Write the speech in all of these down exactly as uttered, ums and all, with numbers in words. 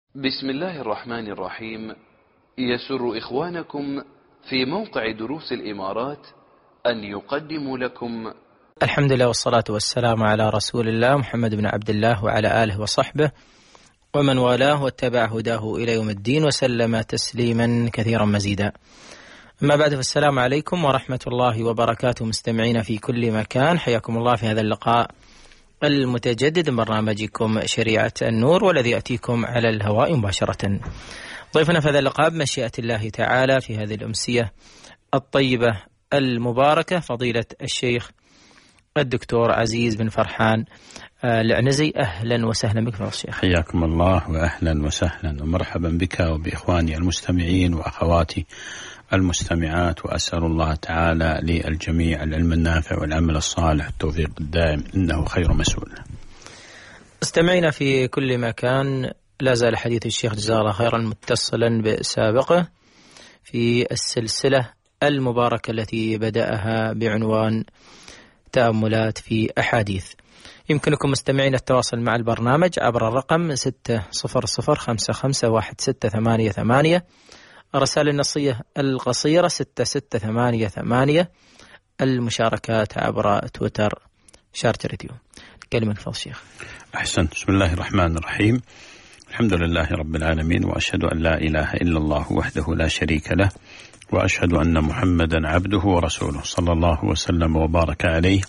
بسم الله الرحمن الرحيم. يسر إخوانكم في موقع دروس الإمارات أن يقدموا لكم الحمد لله والصلاة والسلام على رسول الله محمد بن عبد الله وعلى آله وصحبه ومن والاه واتبع هداه إلى يوم الدين وسلم تسليما كثيرا مزيدا. أما بعد، فالسلام عليكم ورحمة الله وبركاته مستمعين في كل مكان، حياكم الله في هذا اللقاء المتجدد من برنامجكم شريعة النور، والذي يأتيكم على الهواء مباشرة. ضيفنا في هذا اللقاء بمشيئة الله تعالى في هذه الأمسية الطيبة المباركة فضيلة الشيخ الدكتور عزيز بن فرحان العنزي. أهلا وسهلا بك يا شيخ. حياكم الله وأهلا وسهلا ومرحبا بك وبإخواني المستمعين وأخواتي المستمعات، وأسأل الله تعالى للجميع العلم النافع والعمل الصالح التوفيق الدائم، إنه خير مسؤول. استمعنا في كل مكان، لا زال حديث الشيخ جزاه الله خيرا متصلا بسابقه في السلسلة المباركة التي بدأها بعنوان تأملات في أحاديث. يمكنكم مستمعين التواصل مع البرنامج عبر الرقم ستة صفر صفر خمسة خمسة واحد ستة ثمانية ثمانية، الرسائل النصية القصيرة ستة ستة ثمانية ثمانية، المشاركات عبر تويتر شارت راديو. كلمة فضل شيخ. أحسن. بسم الله الرحمن الرحيم. الحمد لله رب العالمين، وأشهد أن لا إله إلا الله وحده لا شريك له، وأشهد أن محمدا عبده ورسوله صلى الله وسلم وبارك عليه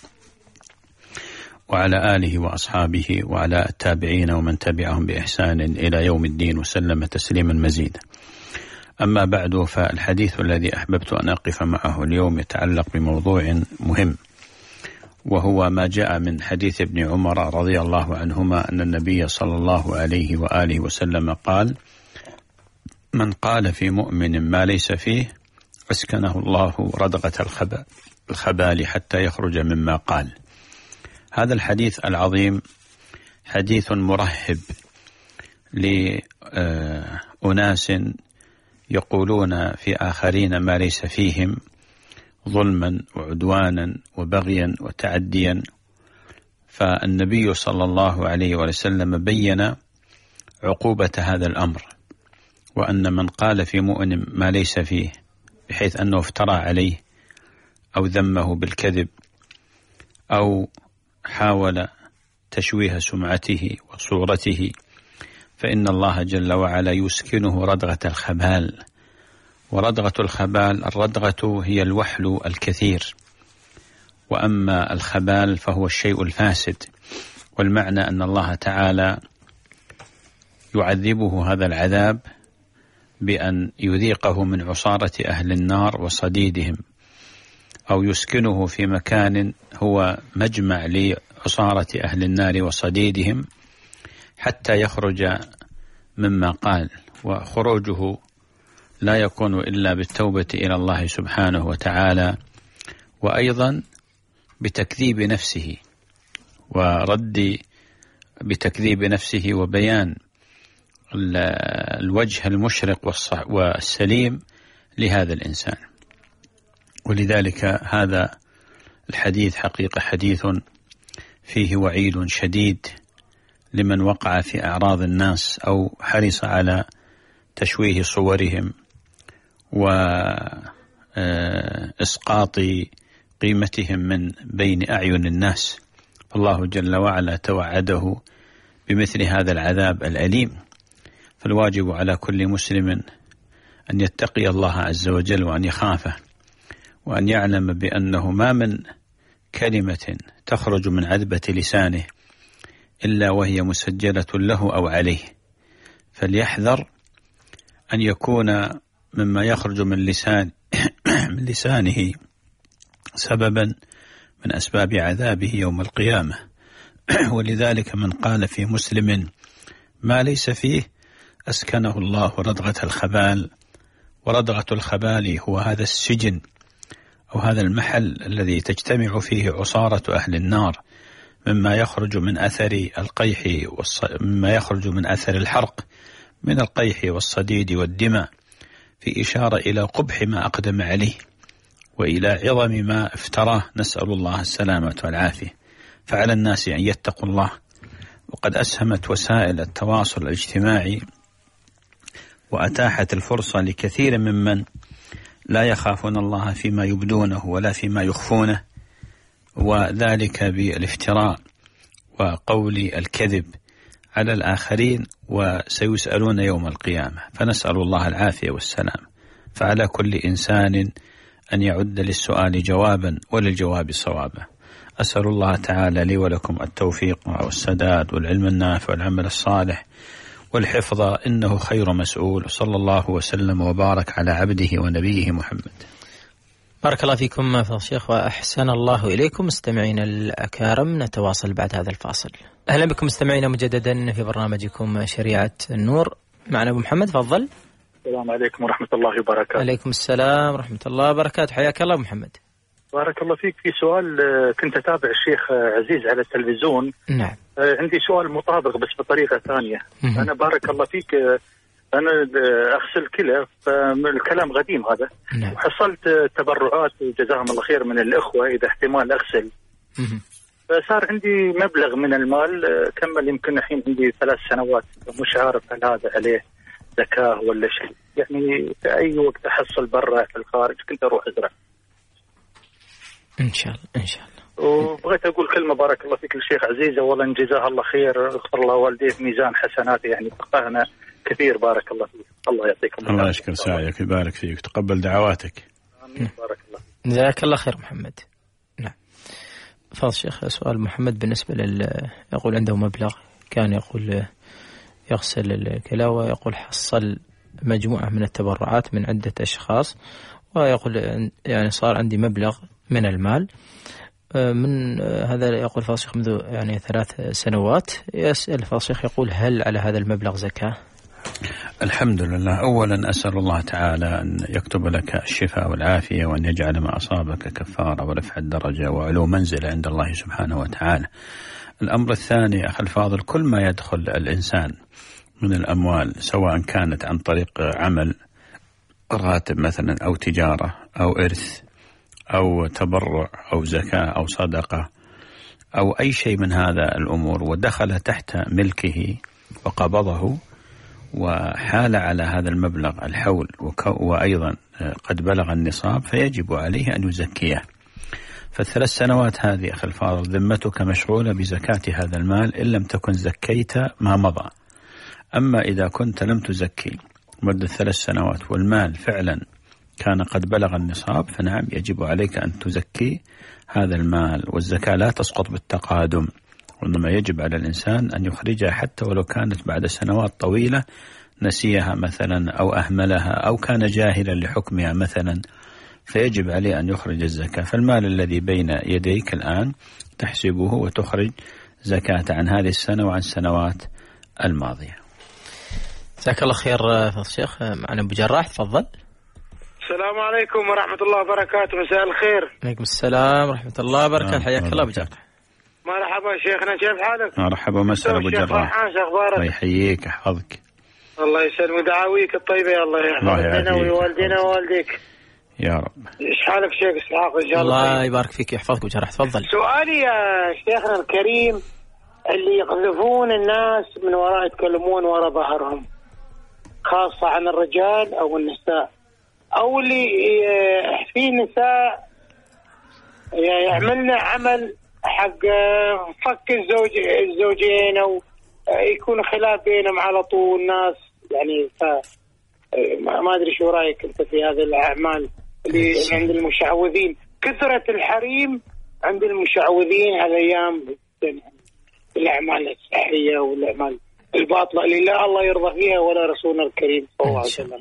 وعلى آله وأصحابه وعلى التابعين ومن تبعهم بإحسان إلى يوم الدين وسلم تسليما مزيدا. أما بعد، فالحديث الذي أحببت أن أقف معه اليوم يتعلق بموضوع مهم، وهو ما جاء من حديث ابن عمر رضي الله عنهما أن النبي صلى الله عليه وآله وسلم قال: من قال في مؤمن ما ليس فيه أسكنه الله ردغة الخبال حتى يخرج مما قال. هذا الحديث العظيم حديث مرهب لأناس يقولون في آخرين ما ليس فيهم ظلما وعدوانا وبغيا وتعديا. فالنبي صلى الله عليه وسلم بين عقوبة هذا الأمر، وأن من قال في مؤمن ما ليس فيه بحيث أنه افترى عليه أو ذمه بالكذب أو حاول تشويه سمعته وصورته، فإن الله جل وعلا يسكنه ردغة الخبال. وردغة الخبال، الردغة هي الوحل الكثير، وأما الخبال فهو الشيء الفاسد. والمعنى أن الله تعالى يعذبه هذا العذاب بأن يذيقه من عصارة أهل النار وصديدهم، أو يسكنه في مكان هو مجمع لعصارة أهل النار وصديدهم حتى يخرج مما قال. وخروجه لا يكون إلا بالتوبة إلى الله سبحانه وتعالى، وأيضا بتكذيب نفسه ورد بتكذيب نفسه وبيان الوجه المشرق والسليم لهذا الإنسان. ولذلك هذا الحديث حقيقة حديث فيه وعيد شديد لمن وقع في أعراض الناس أو حرص على تشويه صورهم وإسقاط قيمتهم من بين أعين الناس. الله جل وعلا توعده بمثل هذا العذاب الأليم. فالواجب على كل مسلم أن يتقي الله عز وجل وأن يخافه، وأن يعلم بأنه ما من كلمة تخرج من عذبة لسانه إلا وهي مسجلة له أو عليه. فليحذر أن يكون مما يخرج من لسان من لسانه سببا من أسباب عذابه يوم القيامة. ولذلك من قال في مسلم ما ليس فيه أسكنه الله ردغة الخبال. وردغة الخبال هو هذا السجن أو هذا المحل الذي تجتمع فيه عصارة أهل النار مما يخرج من أثر القيح والص... مما يخرج من أثر الحرق من القيح والصديد والدماء، في إشارة إلى قبح ما أقدم عليه وإلى عظم ما افتراه، نسأل الله السلامة والعافية. فعلى الناس أن يتقوا الله. وقد أسهمت وسائل التواصل الاجتماعي وأتاحت الفرصة لكثير ممن لا يخافون الله فيما يبدونه ولا فيما يخفونه، وذلك بالافتراء وقول الكذب على الآخرين، وسيسألون يوم القيامة، فنسأل الله العافية والسلام. فعلى كل إنسان أن يعد للسؤال جوابا وللجواب صوابا. أسأل الله تعالى لي ولكم التوفيق والسداد والعلم النافع والعمل الصالح والحفظ، إنه خير مسؤول. صلى الله وسلم وبارك على عبده ونبيه محمد. بارك الله فيكم فضيلة الشيخ وأحسن الله إليكم. مستمعينا الأكارم، نتواصل بعد هذا الفاصل. أهلا بكم مستمعينا مجددا في برنامجكم شريعة النور. معنا أبو محمد، تفضل. السلام عليكم ورحمة الله وبركاته. عليكم السلام ورحمة الله وبركاته، حياك الله أبو محمد. بارك الله فيك. في سؤال كنت أتابع الشيخ عزيز على التلفزيون. نعم. عندي سؤال مطابق بس بطريقة ثانية. م- أنا بارك الله فيك أنا أغسل كلى، فالكلام قديم هذا. نعم. وحصلت تبرعات جزاهم الله خير من الأخوة إذا احتمال أغسل. م- فصار عندي مبلغ من المال كمل، يمكن الحين عندي ثلاث سنوات، مش عارف هل هذا عليه زكاة ولا شيء. يعني في أي وقت أحصل برا في الخارج كنت أروح أزرع. إن شاء الله إن شاء الله. وبغيت أقول كلمة بارك الله فيك للشيخ عزيز، أولا جزاه الله خير، اغفر الله والديه في ميزان حسناته، يعني فقهنا كثير بارك الله فيك. الله يعطيكم الله يشكر سعيك ويبارك فيك، تقبل دعواتك. آمين. بارك الله. جزاك الله خير محمد. نعم. فضل الشيخ، سؤال محمد بالنسبة لل يقول عنده مبلغ كان يقول يغسل الكلى، ويقول حصل مجموعة من التبرعات من عدة أشخاص، ويقول يعني صار عندي مبلغ من المال من هذا، يقول فضل الشيخ منذ يعني ثلاث سنوات. يسأل فضل الشيخ يقول هل على هذا المبلغ زكاة؟ الحمد لله. أولا أسأل الله تعالى أن يكتب لك الشفاء والعافية، وأن يجعل ما أصابك كفارة ورفع الدرجة وعلو منزل عند الله سبحانه وتعالى. الأمر الثاني أخي الفاضل، كل ما يدخل الإنسان من الأموال سواء كانت عن طريق عمل راتب مثلا أو تجارة أو إرث أو تبرع أو زكاة أو صدقة أو أي شيء من هذا الأمور، ودخل تحت ملكه وقبضه وحال على هذا المبلغ الحول وأيضا قد بلغ النصاب، فيجب عليه أن يزكيه. فالثلاث سنوات هذه أخي الفاضل ذمتك مشغولة بزكاة هذا المال إن لم تكن زكيت ما مضى. أما إذا كنت لم تزكي مدة ثلاث سنوات والمال فعلا كان قد بلغ النصاب، فنعم يجب عليك أن تزكي هذا المال. والزكاة لا تسقط بالتقادم، وإنما يجب على الإنسان أن يخرجها حتى ولو كانت بعد سنوات طويلة نسيها مثلا أو أهملها أو كان جاهلا لحكمها مثلا، فيجب عليه أن يخرج الزكاة. فالمال الذي بين يديك الآن تحسبه وتخرج زكاة عن هذه السنة وعن السنوات الماضية. جزاك الله خير فضل الشيخ. معنا أبو جراح، تفضل. السلام عليكم ورحمة الله وبركاته. مساء الخير. عليكم السلام ورحمة الله وبركاته، حياك الله أبو جراح. مرحبا شيخنا، كيف حالك؟ مرحبا ومسهلا أبو جراح. الله يحييك يحفظك. الله يسلمك، دعاويك الطيبة يا الله يحفظنا ويوالدينا ووالديك يا رب. ايش حالك شيخ اسحاق؟ ان شاء الله الله يبارك فيك ويحفظك أبو جراح، تفضل. سؤالي يا شيخنا الكريم، اللي يقذفون الناس من وراء يتكلمون وراء ظهرهم، خاصة عن الرجال أو النساء، أو اللي في نساء يعملنا عمل حق فك الزوج الزوجين أو يكون خلاف بينهم على طول ناس، يعني ف ما أدري شو رأيك أنت في هذه الأعمال اللي عند المشعوذين؟ كثرة الحريم عند المشعوذين هالأيام، الأعمال السحرية والأعمال الباطلة اللي لا الله يرضى فيها ولا رسولنا الكريم صلى الله عليه وسلم.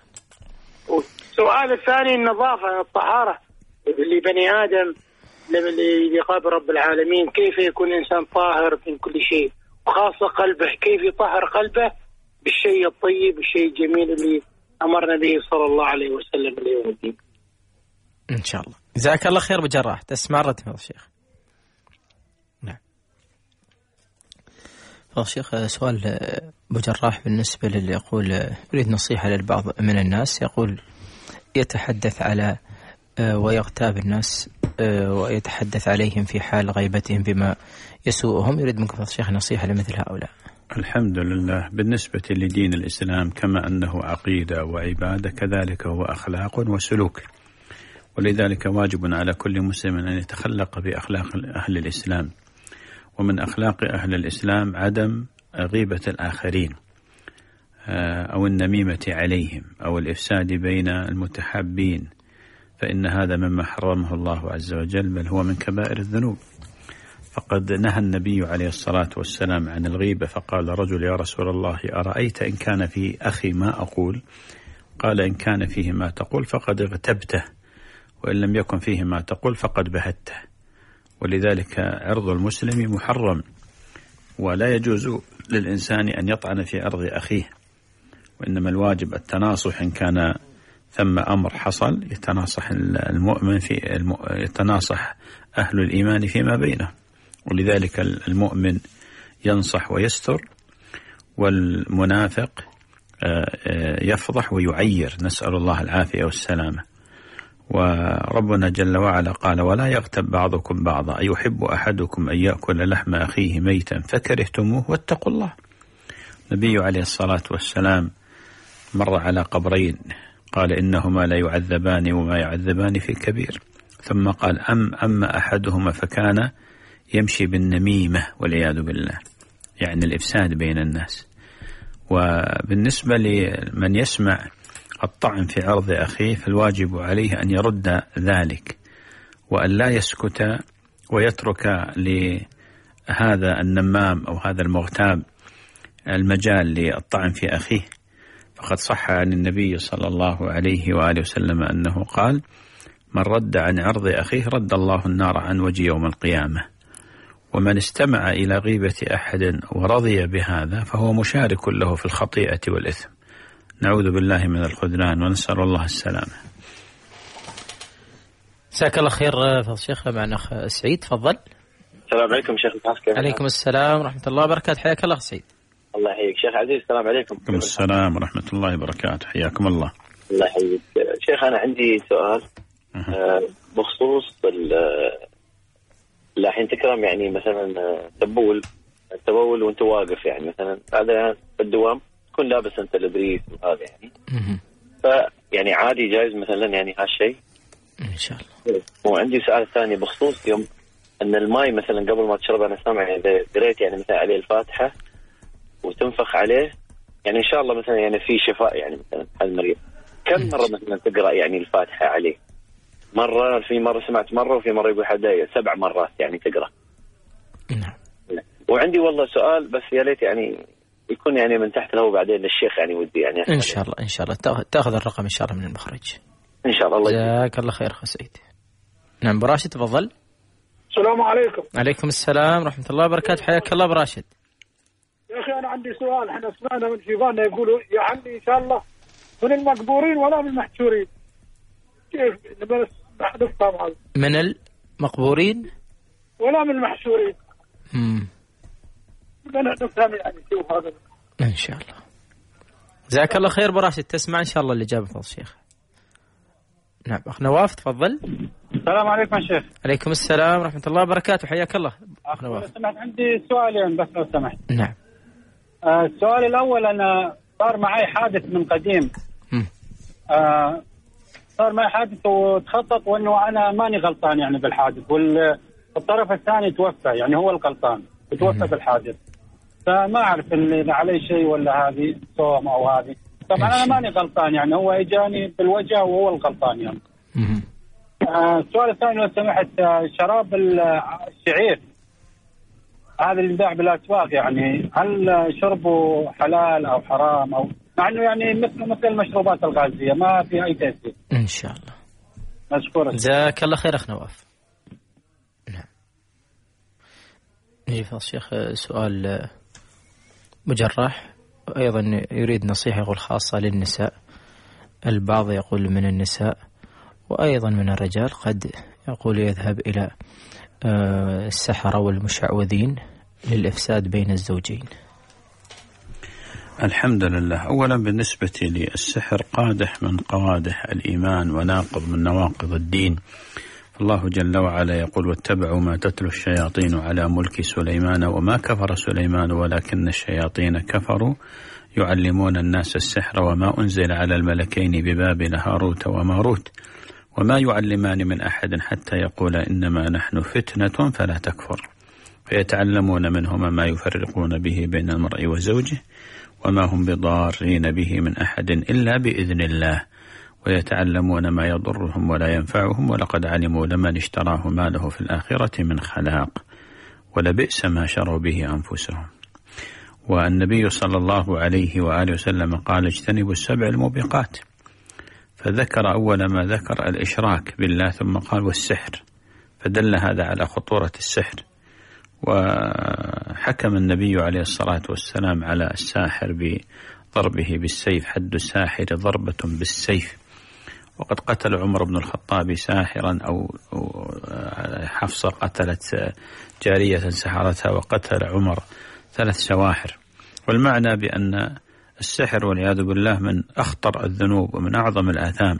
والسؤال الثاني النظافة الطهارة اللي بني آدم اللي يقابل رب العالمين، كيف يكون إنسان طاهر من كل شيء، وخاصة قلبه، كيف يطهر قلبه بالشيء الطيب والشيء الجميل اللي أمرنا به صلى الله عليه وسلم اليوم الدين. إن شاء الله. جزاك الله خير بجراح. تسمع رد يا شيخ. نعم. فضل الشيخ، سؤال أبو جراح بالنسبة للي يقول يريد نصيحة للبعض من الناس، يقول يتحدث على ويغتاب الناس ويتحدث عليهم في حال غيبتهم بما يسوءهم، يريد منكم فضل الشيخ نصيحة لمثل هؤلاء. الحمد لله. بالنسبة لدين الإسلام كما أنه عقيدة وعبادة كذلك هو أخلاق وسلوك، ولذلك واجب على كل مسلم أن يتخلق بأخلاق أهل الإسلام. ومن أخلاق أهل الإسلام عدم غيبة الآخرين أو النميمة عليهم أو الإفساد بين المتحابين، فإن هذا مما حرمه الله عز وجل، بل هو من كبائر الذنوب. فقد نهى النبي عليه الصلاة والسلام عن الغيبة، فقال رجل يا رسول الله أرأيت إن كان في أخي ما أقول؟ قال إن كان فيه ما تقول فقد اغتبته، وإن لم يكن فيه ما تقول فقد بهته. ولذلك عرض المسلم محرم، ولا يجوز للإنسان أن يطعن في عرض أخيه، وإنما الواجب التناصح إن كان ثم أمر حصل، يتناصح المؤمن في الم... يتناصح أهل الإيمان فيما بينه. ولذلك المؤمن ينصح ويستر، والمنافق يفضح ويعير، نسأل الله العافية والسلامة. وربنا جل وعلا قال ولا يغتب بعضكم بعضا أيحب أحدكم أن يأكل لحم أخيه ميتا فكرهتموه واتقوا الله. النبي عليه الصلاة والسلام مر على قبرين قال إنهما لا يعذبان وما يعذبان في كبير، ثم قال أم أما أحدهما فكان يمشي بالنميمة والعياذ بالله، يعني الإفساد بين الناس. وبالنسبة لمن يسمع الطعن في عرض أخيه فالواجب عليه أن يرد ذلك، وأن لا يسكت ويترك لهذا النمام أو هذا المغتاب المجال للطعن في أخيه. فقد صح عن النبي صلى الله عليه وآله وسلم أنه قال من رد عن عرض أخيه رد الله النار عن وجه يوم القيامة. ومن استمع إلى غيبة أحد ورضي بهذا فهو مشارك له في الخطيئة والإثم. نعوذ بالله من الخذلان ونسأل الله السلامة. جزاك الله خير فضل الشيخ. معنا أخ سعيد، تفضل. السلام عليكم شيخ الحسن. عليكم السلام ورحمة الله وبركاته، حياك الله سعيد. الله يحييك شيخ عزيز. السلام عليكم. وعليكم السلام ورحمة الله وبركاته، حياكم الله. الله يحييك شيخ. أنا عندي سؤال أه. بخصوص الحين تكرم، يعني مثلا تبول التبول وانت واقف، يعني مثلا هذا الدوام تكون لابس انت البريف وهذا يعني فيعني عادي جايز مثلا يعني هالشيء ان شاء الله. وعندي سؤال ثاني بخصوص يوم ان الماء مثلا قبل ما تشرب، انا سامع اذا قريت يعني مثلا عليه الفاتحه وتنفخ عليه يعني ان شاء الله مثلا يعني في شفاء يعني مثلا هالمريض. كم مره مثلا تقرا يعني الفاتحه عليه؟ مره، في مره سمعت مره، وفي مره يقول حدا سبع مرات يعني تقرا. نعم. وعندي والله سؤال بس يا ليت يعني يكون يعني من تحت الهواء بعدين للشيخ، يعني ودي يعني ان شاء الله ان شاء الله تاخذ الرقم ان شاء الله من المخرج ان شاء الله. جزاك الله خير اخو سعيد. نعم براشد تفضل. السلام عليكم. عليكم السلام ورحمة الله وبركاته، حياك الله براشد. يا اخي انا عندي سؤال، احنا سمعنا من شيخنا يقولوا يعني ان شاء الله من المقبورين ولا من المحشورين، كيف نبغى نفهم هذا؟ من المقبورين ولا من المحشورين؟ امم نبغى نفهم يعني شوف هذا ان شاء الله. جزاك الله خير براشد، تسمع ان شاء الله الاجابه فضل الشيخ. نعم اخ نواف تفضل. السلام عليكم يا شيخ. عليكم السلام ورحمة الله وبركاته، حياك الله اخ نواف. سمحت عندي سؤالين بس لو سمحت. نعم. آه السؤال الاول، انا صار معي حادث من قديم. آه صار معي حادث وتخطط وانه انا ماني غلطان يعني بالحادث، والطرف الثاني توفى، يعني هو الغلطان وتوفى بالحادث. فما اعرف اذا علي شيء ولا هذه صوم او هذه. طبعا انا ماني غلطان، يعني هو اجاني بالوجه وهو الغلطان يعني. آه السؤال الثاني لو سمحت، آه شراب الشعير هذا اللي ينباع بالاسواق، يعني هل شربه حلال او حرام، او مع انه يعني مثل مثل المشروبات الغازيه ما في اي تاثير؟ ان شاء الله. مشكور. جزاك الله خير اخ نواف. نعم. نجي فضل الشيخ سؤال مجرح، وايضا يريد نصيحه يقول خاصه للنساء. البعض يقول من النساء وايضا من الرجال قد يقول يذهب الى السحرة والمشعوذين للإفساد بين الزوجين. الحمد لله. أولا بالنسبة للسحر قادح من قوادح الإيمان وناقض من نواقض الدين، الله جل وعلا يقول واتبعوا ما تتلو الشياطين على ملك سليمان وما كفر سليمان ولكن الشياطين كفروا يعلمون الناس السحر وما أنزل على الملكين ببابل هاروت وماروت وما يعلمان من أحد حتى يقول إنما نحن فتنة فلا تكفر فيتعلمون منهما ما يفرقون به بين المرء وزوجه وما هم بضارين به من أحد إلا بإذن الله ويتعلمون ما يضرهم ولا ينفعهم ولقد علموا لمن اشتراه ما له في الآخرة من خلاق ولبئس ما شروا به أنفسهم. والنبي صلى الله عليه وآله وسلم قال اجتنبوا السبع الموبقات، فذكر أول ما ذكر الإشراك بالله ثم قال والسحر، فدل هذا على خطورة السحر. وحكم النبي عليه الصلاة والسلام على الساحر بضربه بالسيف، حد الساحر ضربة بالسيف. وقد قتل عمر بن الخطاب ساحرا، أو حفصة قتلت جارية سحرتها، وقتل عمر ثلاث سواحر. والمعنى بأن السحر والعياذ بالله من أخطر الذنوب ومن أعظم الآثام،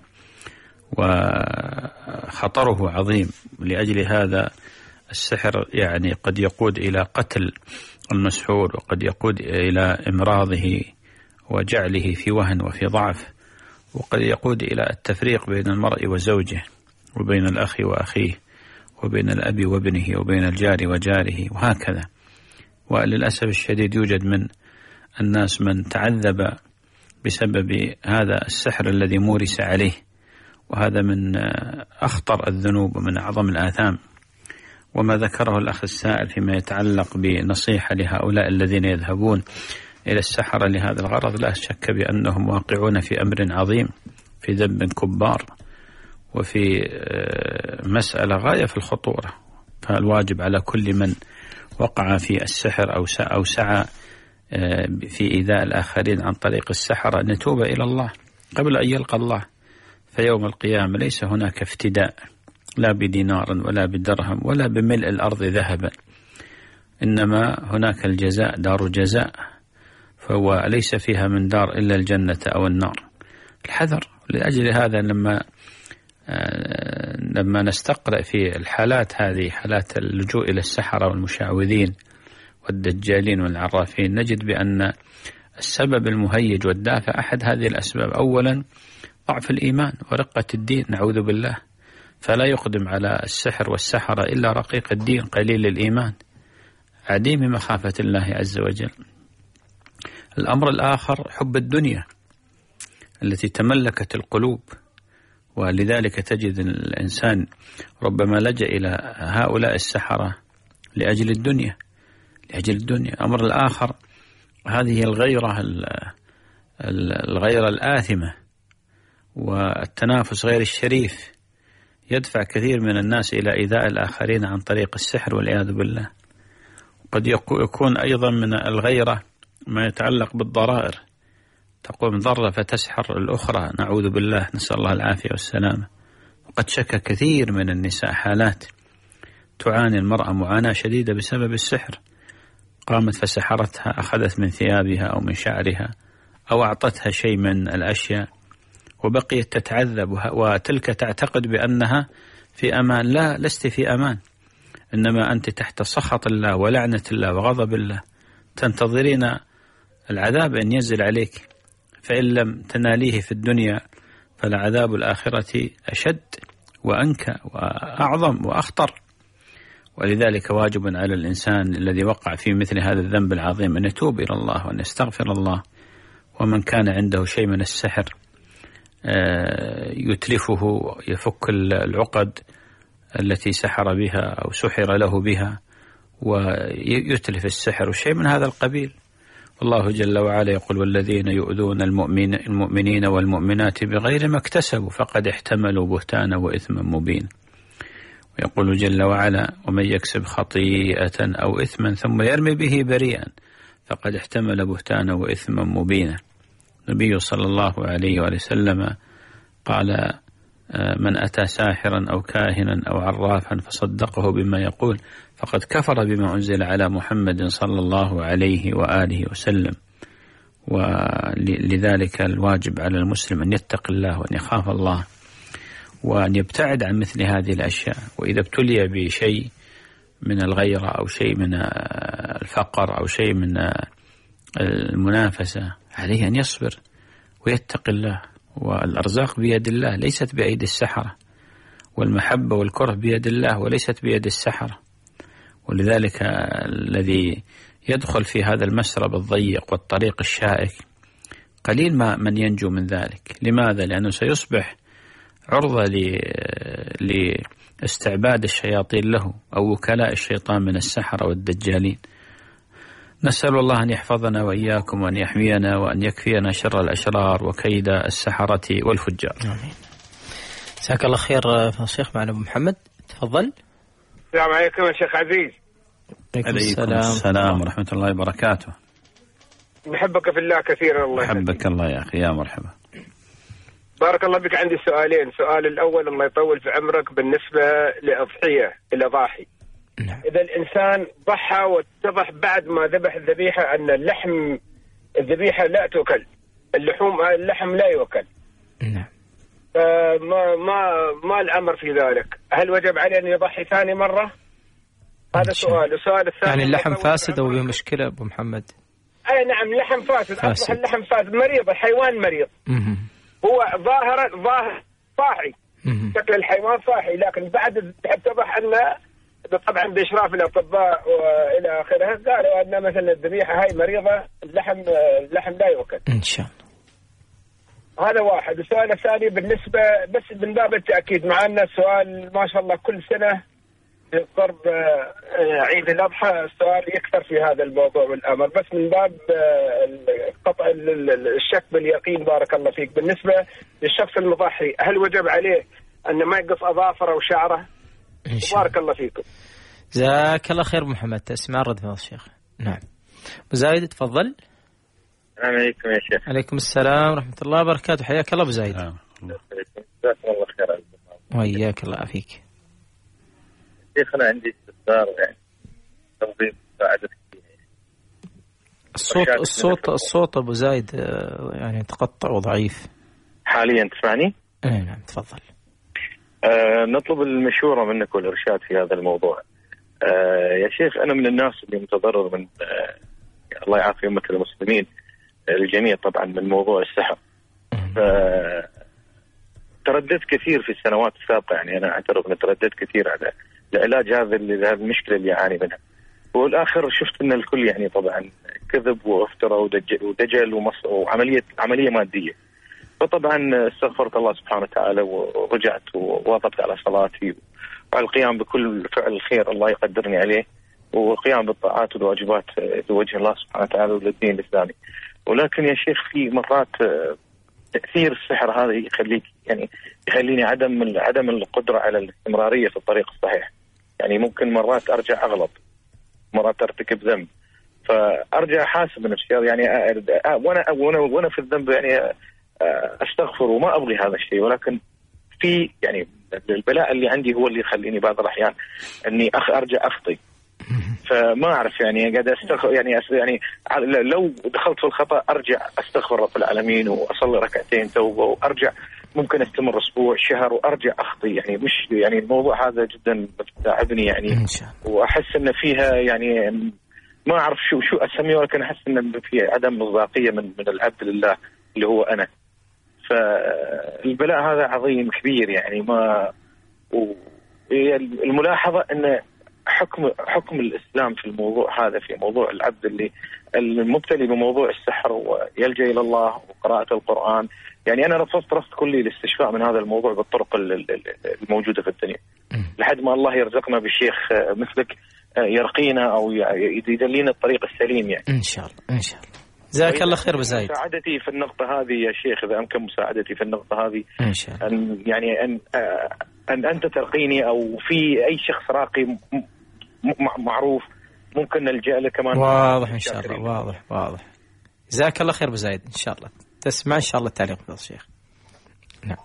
وخطره عظيم. لأجل هذا السحر يعني قد يقود إلى قتل المسحور، وقد يقود إلى إمراضه وجعله في وهن وفي ضعف، وقد يقود إلى التفريق بين المرء وزوجه، وبين الأخ وأخيه، وبين الأب وابنه، وبين الجار وجاره، وهكذا. وللأسف الشديد يوجد من الناس من تعذب بسبب هذا السحر الذي مورس عليه، وهذا من أخطر الذنوب ومن أعظم الآثام. وما ذكره الأخ السائل فيما يتعلق بنصيحة لهؤلاء الذين يذهبون إلى السحرة لهذا الغرض، لا شك بأنهم واقعون في أمر عظيم، في ذنب كبار، وفي مسألة غاية في الخطورة. فالواجب على كل من وقع في السحر أو سعى في إيذاء الآخرين عن طريق السحرة أن يتوب إلى الله قبل أن يلقى الله. فيوم القيامة ليس هناك افتداء، لا بدينار ولا بدرهم ولا بملء الأرض ذهبا، إنما هناك الجزاء، دار جزاء، فهو ليس فيها من دار إلا الجنة أو النار. الحذر. لأجل هذا لما لما نستقرأ في الحالات هذه، حالات اللجوء إلى السحرة والمشعوذين والدجالين والعرافين، نجد بأن السبب المهيج والدافع أحد هذه الأسباب. أولا ضعف الإيمان ورقة الدين، نعوذ بالله، فلا يقدم على السحر والسحرة إلا رقيق الدين قليل الإيمان عديم مخافة الله عز وجل. الأمر الآخر حب الدنيا التي تملكت القلوب، ولذلك تجد الإنسان ربما لجأ إلى هؤلاء السحرة لأجل الدنيا لأجل الدنيا. الأمر الآخر هذه الغيرة الغيرة الآثمة والتنافس غير الشريف يدفع كثير من الناس إلى إيذاء الآخرين عن طريق السحر والعياذ بالله. قد يكون أيضا من الغيرة ما يتعلق بالضرائر، تقوم ضرة فتسحر الأخرى، نعوذ بالله، نسأل الله العافية والسلامة. وقد شكى كثير من النساء حالات تعاني المرأة معاناة شديدة بسبب السحر، قامت فسحرتها، أخذت من ثيابها أو من شعرها أو أعطتها شيء من الأشياء، وبقيت تتعذب، وتلك تعتقد بأنها في أمان. لا، لست في أمان، إنما أنت تحت سخط الله ولعنة الله وغضب الله، تنتظرين العذاب أن ينزل عليك، فإن لم تناليه في الدنيا فالعذاب الآخرة أشد وأنكى وأعظم وأخطر. ولذلك واجب على الإنسان الذي وقع في مثل هذا الذنب العظيم أن يتوب إلى الله وأن يستغفر الله. ومن كان عنده شيء من السحر يتلفه، يفك العقد التي سحر بها أو سحر له بها، ويتلف السحر وشيء من هذا القبيل. الله جل وعلا يقول والذين يؤذون المؤمن المؤمنين والمؤمنات بغير ما اكتسبوا فقد احتملوا بهتانا وإثما مبين. ويقول جل وعلا ومن يكسب خطيئة أو إثما ثم يرمي به بريئا فقد احتمل بهتانا وإثما مبينا. النبي صلى الله عليه وسلم قال من أتى ساحرا أو كاهنا أو عرافا فصدقه بما يقول فقد كفر بما أنزل على محمد صلى الله عليه وآله وسلم. ولذلك الواجب على المسلم أن يتقي الله وأن يخاف الله وأن يبتعد عن مثل هذه الأشياء. وإذا ابتلي بشيء من الغيرة أو شيء من الفقر أو شيء من المنافسة عليه أن يصبر ويتقي الله. والأرزاق بيد الله ليست بأيدي السحرة، والمحبة والكره بيد الله وليست بيد السحرة. ولذلك الذي يدخل في هذا المسرب الضيق والطريق الشائك قليل ما من ينجو من ذلك. لماذا؟ لأنه سيصبح عرضة لاستعباد الشياطين له أو وكلاء الشيطان من السحرة والدجالين. نسأل الله أن يحفظنا وإياكم وأن يحمينا وأن يكفينا شر الأشرار وكيد السحرة والفجار. آمين. جزاك الله خير الشيخ. معنا أبو محمد، تفضل. السلام عليكم يا شيخ عزيز. عليكم السلام, السلام ورحمة الله وبركاته. نحبك في الله كثيرا. الله يحبك الله يا أخي، يا مرحبا. بارك الله بك. عندي سؤالين. السؤال الأول الله يطول في عمرك بالنسبة لأضحية الأضاحي. نعم. إذا الإنسان ضحى واتضح بعد ما ذبح الذبيحة أن اللحم الذبيحة لا تؤكل، اللحوم اللحم لا يؤكل. نعم. فما ما ما الأمر في ذلك؟ هل وجب عليه أن يضحي ثاني مرة؟ هذا سؤال. السؤال الثاني يعني اللحم فاسد أو به مشكلة أبو محمد؟ أي نعم، اللحم فاسد, فاسد. أصبح اللحم فاسد، مريض، الحيوان مريض. مم. هو ظاهرا ظاهر صاحي، شكل الحيوان صاحي، لكن بعد اتضح أن طبعا بإشراف الأطباء وإلى آخره قالوا أن مثلا الذبيحة هاي مريضة، اللحم اللحم لا يؤكل إن شاء الله. هذا واحد. السؤال الثاني بالنسبة بس من باب التأكيد، مع أن السؤال ما شاء الله كل سنة قرب عيد الأضحى السؤال يكثر في هذا الموضوع والأمر، بس من باب قطع الشك باليقين. بارك الله فيك. بالنسبة للشخص المضحي هل وجب عليه أن ما يقص أظافره أو شعره؟ بارك الله فيكم. جزاك الله خير محمد. تسمع رد فضل الشيخ. نعم. أبو زايد تفضل. السلام عليكم يا شيخ. عليكم السلام ورحمة الله وبركاته. حياك الله أبو زايد. جزاك الله خير. وإياك الله فيك. شيخ أنا عندي استفسار يعني تنظيم مساعدة الصوت الصوت الصوت أبو زايد يعني تقطع وضعيف. حاليا تسمعني؟ اي نعم تفضل. آه نطلب المشورة منك والإرشاد في هذا الموضوع. آه يا شيخ أنا من الناس اللي متضرر من آه الله يعافي أمة المسلمين الجميع طبعا من موضوع السحر. آه ترددت كثير في السنوات السابقة، يعني أنا أعترف أن ترددت كثير على العلاج هذا هذه المشكلة اللي يعاني منها، والآخر شفت أن الكل يعني طبعا كذب وافترى ودجل ومص وعملية عملية مادية. فطبعا استغفرت الله سبحانه وتعالى ورجعت وواظبت على صلاتي وعلى القيام بكل فعل الخير الله يقدرني عليه، والقيام بالطاعات والواجبات لوجه الله سبحانه وتعالى وللدين الإسلامي. ولكن يا شيخ في مرات تأثير السحر هذا يخليك يعني يخليني عدم عدم القدرة على الاستمرارية في الطريق الصحيح. يعني ممكن مرات أرجع أغلط، مرات أرتكب ذنب، فأرجع حاسب نفسي يعني وأنا وأنا وأنا في الذنب يعني أستغفر وما أبغي هذا الشيء، ولكن في يعني البلاء اللي عندي هو اللي يخليني بعض الأحيان إني أخ أرجع أخطي. فما أعرف يعني قاعد أستغفر يعني يعني لو دخلت في الخطأ أرجع أستغفر رب العالمين وأصلي ركعتين توبة وأرجع، ممكن أستمر أسبوع شهر وأرجع أخطي. يعني مش يعني الموضوع هذا جدا تعبني يعني، وأحس إن فيها يعني ما أعرف شو شو أسميه، ولكن أحس إن في عدم مصداقية من من العبد لله اللي هو أنا. فالبلاء هذا عظيم كبير يعني ما الملاحظة إن حكم حكم الإسلام في الموضوع هذا، في موضوع العبد اللي المبتلي بموضوع السحر ويلجأ إلى الله وقراءة القرآن. يعني أنا رفضت رفض كلي الاستشفاء من هذا الموضوع بالطرق الموجودة في الدنيا لحد ما الله يرزقنا بشيخ مثلك يرقينا أو يدلينا الطريق السليم يعني. إن شاء الله إن شاء الله. جزاك الله خير بزايد. مساعدتي في النقطة هذه يا شيخ، إذا أمكن مساعدتي في النقطة هذه إن شاء الله. أن يعني أن أن أنت ترقيني أو في أي شخص راقي معروف ممكن نلجأ له كمان. واضح إن شاء الله. واضح واضح. جزاك الله خير بزايد. إن شاء الله تسمع إن شاء الله التعليق فضل الشيخ. نعم.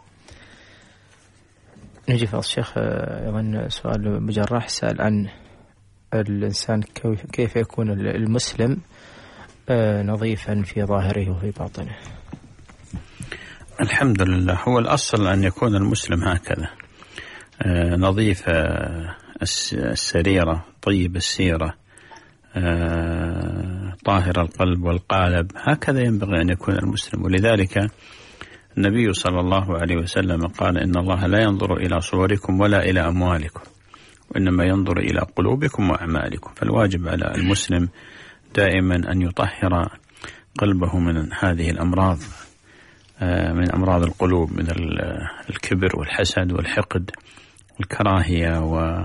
نجي فضل الشيخ أيضا سؤال بجراح سأل عن الإنسان كيف يكون المسلم نظيفا في ظاهره وفي باطنه. الحمد لله. هو الأصل أن يكون المسلم هكذا، نظيف السريرة، طيب السيرة، طاهر القلب والقالب، هكذا ينبغي أن يكون المسلم. ولذلك النبي صلى الله عليه وسلم قال: إن الله لا ينظر إلى صوركم ولا إلى أموالكم، وإنما ينظر إلى قلوبكم وأعمالكم. فالواجب على المسلم دائما أن يطهر قلبه من هذه الأمراض، من أمراض القلوب، من الكبر والحسد والحقد والكراهية،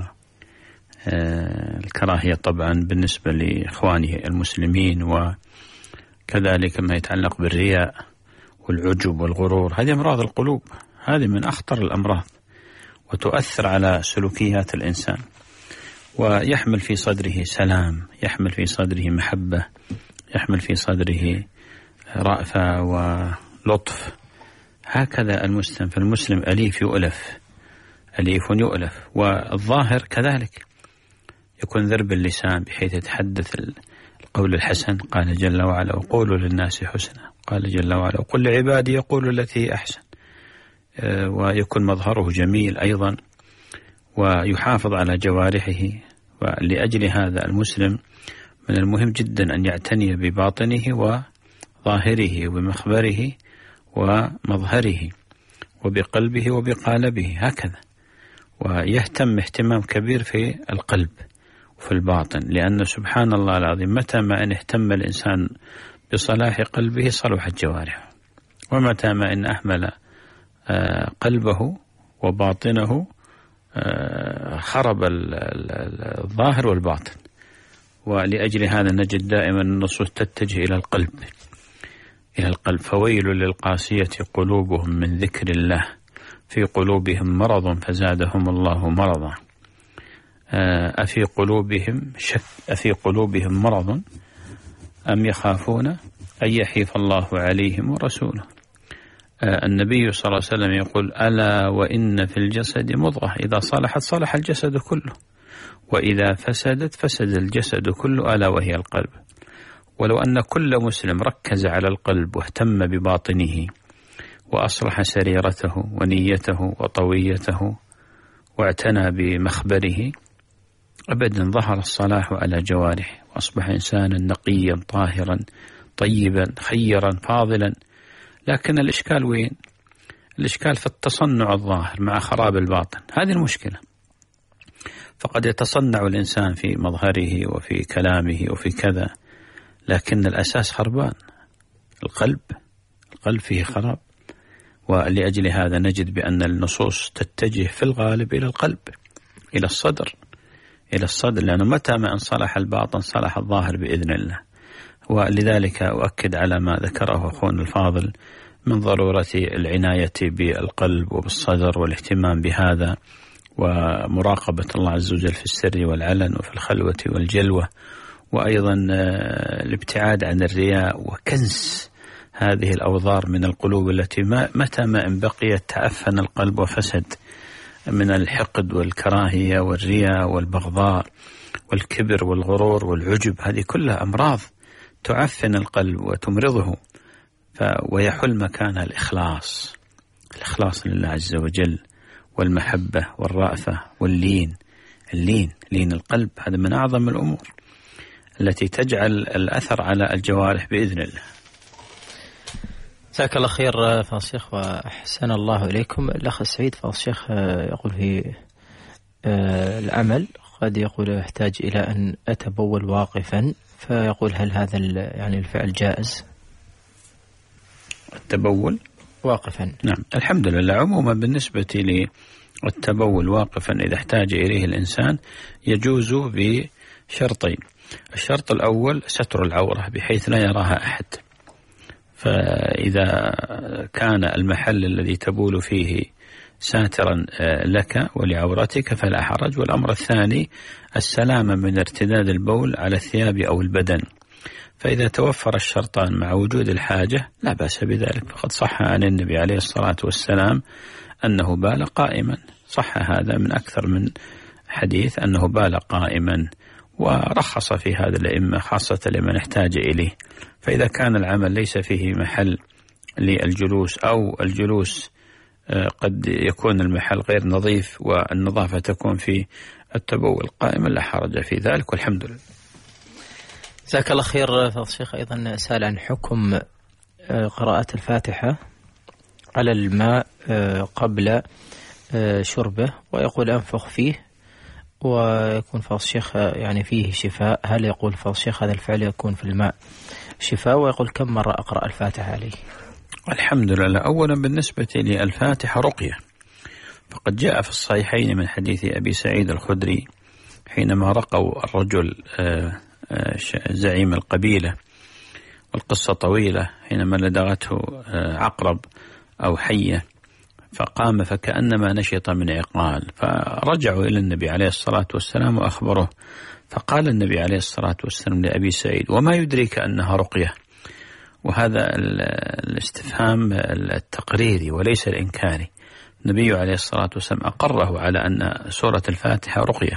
والكراهية طبعا بالنسبة لإخوانه المسلمين، وكذلك ما يتعلق بالرياء والعجب والغرور. هذه أمراض القلوب، هذه من أخطر الأمراض، وتؤثر على سلوكيات الإنسان، ويحمل في صدره سلام، يحمل في صدره محبة، يحمل في صدره رأفة ولطف. هكذا المسلم، فالمسلم أليف يؤلف، أليف يؤلف. والظاهر كذلك يكون ذرب اللسان بحيث يتحدث القول الحسن. قال جل وعلا: وقولوا للناس حسنا. قال جل وعلا: وقل لعبادي يقولوا التي أحسن. ويكون مظهره جميل أيضا، ويحافظ على جوارحه. ولأجل هذا المسلم من المهم جدا أن يعتني بباطنه وظاهره ومخبره ومظهره وبقلبه وبقالبه، هكذا. ويهتم اهتمام كبير في القلب وفي الباطن، لأن سبحان الله العظيم متى ما أن اهتم الإنسان بصلاح قلبه صلحت جوارحه، ومتى ما أن أهمل قلبه وباطنه خرب الظاهر والباطن. ولأجل هذا نجد دائما النصوص تتجه إلى القلب، إلى القلب. فويل للقاسية قلوبهم من ذكر الله، في قلوبهم مرض فزادهم الله مرضا. أفي قلوبهم شك أفي قلوبهم مرض أم يخافون أن يحيف الله عليهم ورسوله. النبي صلى الله عليه وسلم يقول: ألا وإن في الجسد مضغة إذا صلحت صلح الجسد كله، وإذا فسدت فسد الجسد كله، ألا وهي القلب. ولو أن كل مسلم ركز على القلب واهتم بباطنه وأصلح سريرته ونيته وطويته واعتنى بمخبره، أبدا ظهر الصلاح على جوارحه، وأصبح إنسانا نقيا طاهرا طيبا خيرا فاضلا. لكن الإشكال وين؟ الإشكال في التصنع الظاهر مع خراب الباطن، هذه المشكلة. فقد يتصنع الإنسان في مظهره وفي كلامه وفي كذا، لكن الأساس خربان، القلب القلب فيه خراب. ولأجل هذا نجد بأن النصوص تتجه في الغالب إلى القلب، إلى الصدر، إلى الصدر، لأنه متى ما أن صلح الباطن صلح الظاهر بإذن الله. ولذلك أؤكد على ما ذكره أخونا الفاضل من ضرورة العناية بالقلب وبالصدر والاهتمام بهذا، ومراقبة الله عز وجل في السر والعلن وفي الخلوة والجلوة، وأيضا الابتعاد عن الرياء وكنس هذه الأوضار من القلوب التي ما متى ما إن بقيت تعفن القلب وفسد من الحقد والكراهية والرياء والبغضاء والكبر والغرور والعجب. هذه كلها أمراض تعفن القلب وتمرضه، ويحل مكانها الإخلاص، الإخلاص لله عز وجل، والمحبة والرأفة واللين. اللين، لين القلب، هذا من أعظم الأمور التي تجعل الأثر على الجوارح بإذن الله. جزاك الله خير فضل الشيخ وأحسن الله إليكم. الأخ سعيد فضل الشيخ يقول في العمل قد يقول يحتاج إلى أن أتبول واقفا، فيقول هل هذا يعني الفعل جائز؟ التبول واقفا. نعم، الحمد لله. عموما بالنسبة للتبول واقفا إذا احتاج إليه الإنسان يجوز بشرطين. الشرط الأول ستر العورة بحيث لا يراها أحد، فإذا كان المحل الذي تبول فيه ساترا لك ولعورتك فلا حرج. والأمر الثاني السلامة من ارتداد البول على الثياب أو البدن، فإذا توفر الشرطان مع وجود الحاجة لا بأس بذلك. فقد صح عن النبي عليه الصلاة والسلام أنه بال قائما، صح هذا من أكثر من حديث أنه بال قائما، ورخص في هذا الأئمة خاصة لمن احتاج إليه. فإذا كان العمل ليس فيه محل للجلوس أو الجلوس قد يكون المحل غير نظيف والنظافة تكون في التبول قائما، لا حرج في ذلك والحمد لله. جزاك الله خير. فضل الشيخ أيضا سأل عن حكم قراءة الفاتحة على الماء قبل شربه، ويقول أنفخ فيه ويكون فضل الشيخ يعني فيه شفاء، هل يقول فضل الشيخ هذا الفعل يكون في الماء شفاء؟ ويقول كم مرة أقرأ الفاتحة عليه؟ الحمد لله. أولا بالنسبة للفاتحة رقية، فقد جاء في الصحيحين من حديث أبي سعيد الخدري حينما رقوا الرجل زعيم القبيلة، والقصة طويلة، حينما لدغته عقرب أو حية فقام فكأنما نشط من عقال، فرجعوا إلى النبي عليه الصلاة والسلام وأخبره، فقال النبي عليه الصلاة والسلام لأبي سعيد: وما يدريك أنها رقية؟ وهذا الاستفهام التقريري وليس الإنكاري. النبي عليه الصلاة والسلام أقره على أن سورة الفاتحة رقية،